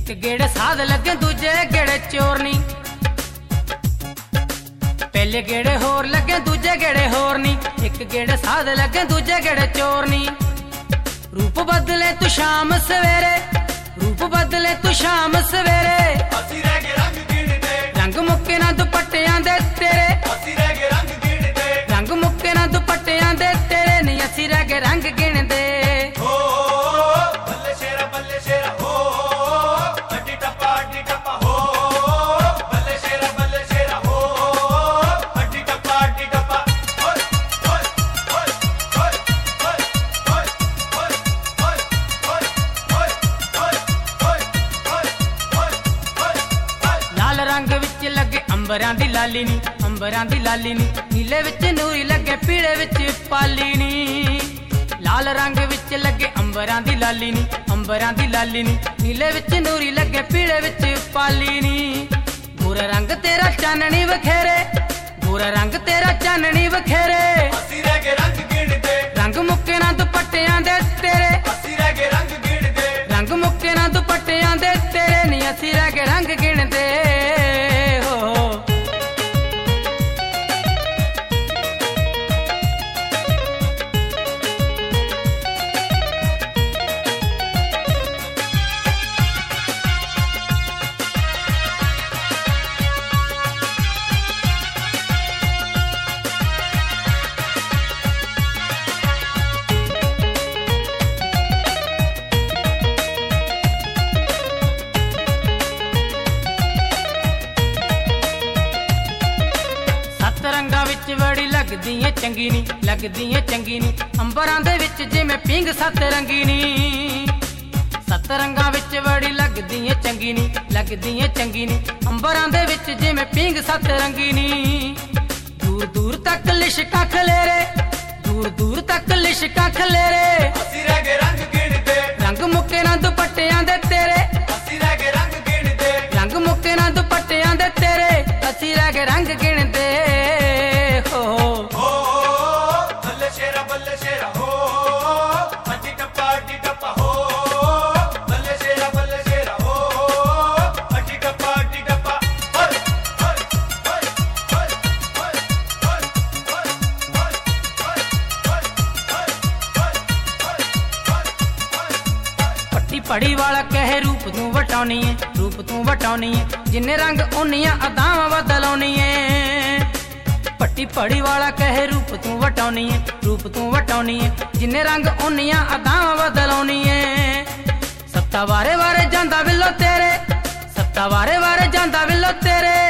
एक गेड़े साध लगे दूजे गेड़े चोरनी, पहले गेड़े होर लगे दूजे गेड़े होर नी। एक गेड़े साध लगे दूजे गेड़े चोरनी। रूप बदले तू शाम सवेरे, रूप बदले तू शाम सवेरे। ਅਸੀਂ ਰਹਿ ਗਏ ਰੰਗ ਗਿਣਦੇ, रंग मुक्के ना दुपट्टियां दे तेरे, ਅਸੀਂ ਰਹਿ ਗਏ ਰੰਗ ਗਿਣਦੇ। रंग मुक्के ना दुपट्टियां दे तेरे। नहीं असी रह गए रंग गिणदे। ਹੋ ਬੱਲੇ ਸ਼ੇਰਾ ਹੋ ਅੱਡੀ ਟੱਪਾ ਹੋ ਬੱਲੇ ਸ਼ੇਰਾ ਹੋ ਅੱਡੀ ਟੱਪਾ ਓਏ ਓਏ ਓਏ ਓਏ ਓਏ ਓਏ ਓਏ ਓਏ ਓਏ ਓਏ ਓਏ ਓਏ। लाल रंग विच लगे अंबरां दी लाली नी, अंबरां दी लाली नी। नीले विच नूरी लगे पीले विच पाली नी। लाल रंग विच लगे अंबरां दी लाली नी, अंबरां दी लाली नी। नीले विच नूरी लगे पीले विच पाली नी। गोरा रंग तेरा चाननी वखेरे, गोरा रंग तेरा चाननी वखेरे। ਅਸੀਂ ਰਹਿ ਗਏ रंग ਗਿਣਦੇ, रंग मुक्के ना दुपट्टियां दे तेरे, ਅਸੀਂ ਰਹਿ ਗਏ रंग ਗਿਣਦੇ। रंग मुक्के ना दुपट्टियां दे तेरे। नहीं असी रह गए रंग गिणदे हो। सत रंगा विच बड़ी लगदी है चंगी नी, लगदी है चंगी नी। अंबरां दे विच जिवें पिंग सत रंगी नी। सत रंगा विच बड़ी लगदी है चंगी नी, लगदी है चंगी नी। अंबरां दे विच जिवें पिंग सत रंगी नी। दूर दूर तक लिशकां खलेरे, दूर दूर तक लिशकां खलेरे। ਅਸੀਂ ਰਹਿ ਗਏ रंग ਗਿਣਦੇ, रंग मुक्के ना दुपट्टियां दे तेरे, ਅਸੀਂ ਰਹਿ ਗਏ रंग ਗਿਣਦੇ। रंग मुक्के ना दुपट्टियां दे तेरे। असी रह गए रंग गिणदे हो। ਹੋ ਬੱਲੇ ਸ਼ੇਰਾ ਹੋ ਅੱਡੀ ਟੱਪਾ ਹੋ ਬੱਲੇ ਸ਼ੇਰਾ ਹੋ ਅੱਡੀ ਟੱਪਾ ਓਏ ਓਏ ਓਏ ਓਏ ਓਏ ਓਏ पट्टी पड़ी वाला कहे रूप तू वटाउनी है, रूप तू वटाउनी है। जिन्ने रंग उन्नियां अदावां बदलाउनी है। पट्टी पड़ी वाला कहे रूप तू वटाउनी है, रूप तू वटाउनी है। जिन्ने रंग उन्नियां अदावां बदलाउनी है। सत्ता वारे वारे जांदा विलो तेरे, सत्ता वारे वारे जांदा विलो तेरे।